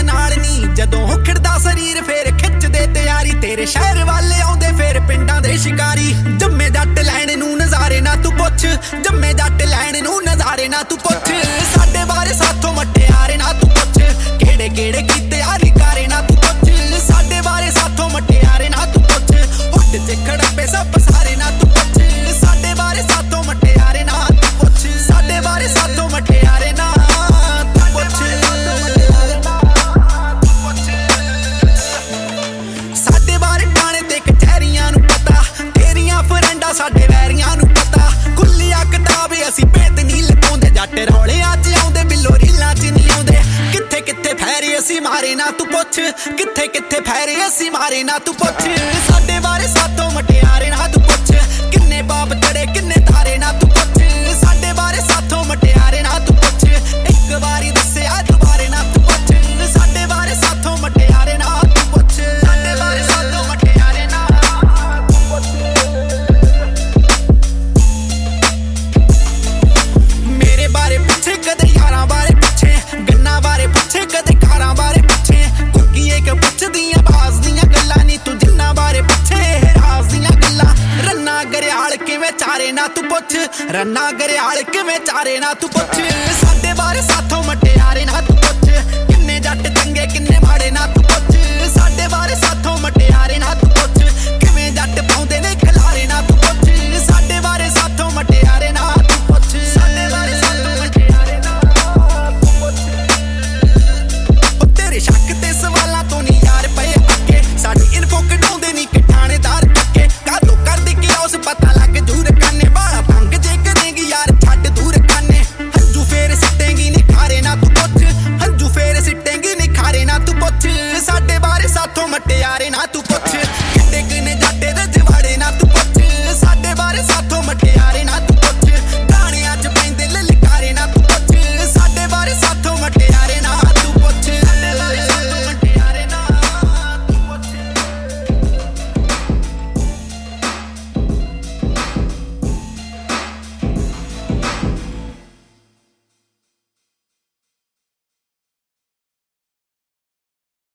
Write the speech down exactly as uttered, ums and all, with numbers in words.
नाल नी जदों खिड़दा शरीर फिर खिचदे तैयारी तेरे शहर वाले आउंदे फिर पिंडां दे शिकारी जम्मे जट लैण नूं नज़ारे ना तू पुछ जम्मे जट लैण नूं नज़ारे ना तू पुछ साडे बारे साथों मटियारे ना तू पुछ केड़े केड़े कीते अधिकारे ना तू पुछ साडे बारे साथों मटियारे ना तू पुछ हुड च खड़प्पे सब सारे ना तू पुछ साडे बारे साथों मटियारे ना तू पुछ साडे बारे साथों मटियारे ना तू पुछ साडे बारे थाणे ते कचहरियां नूं पता तेरियां फ्रेंडां साडे वैरियां नूं पता खुल्लिया किताब असीं भेत नहीं लुकाउंदे जट रौले अज आउंदे बिल्लो रीलां च नहीं आउंदे कित्थे कित्थे फैरे असीं मारे ना तू पुछ कित्थे कित्थे फैरे असीं मारे ना तू पुछ साडे बारे साथों मटियारे ना तू पुछ किन्ने पाप चढ़े किन्ने तारे ना तू पुछ साडे बारे साथों मटियारे ना तू पुछ एक बारी दस्सिया दुबारे ना तू पुछ साडे बारे साथों मटियारे ना तू पुछ साडे बारे साथों मटियारे ना तू पुछ मेरे बारे पुछे कदे यारां बारे पुछे गन्ना बारे पुछे कदे कारां बारे पुछे कुकिए के पुछदियां बाज दियां गल्लां नी तू जिन्ना बारे पुछे राज दियां गल्लां रन्ना गरियाल किवें चारे ना तू पुछ रन्ना गरियाल किवें चारे ना तू पुछ साडे बारे साथों मटियारे ना तू पुछ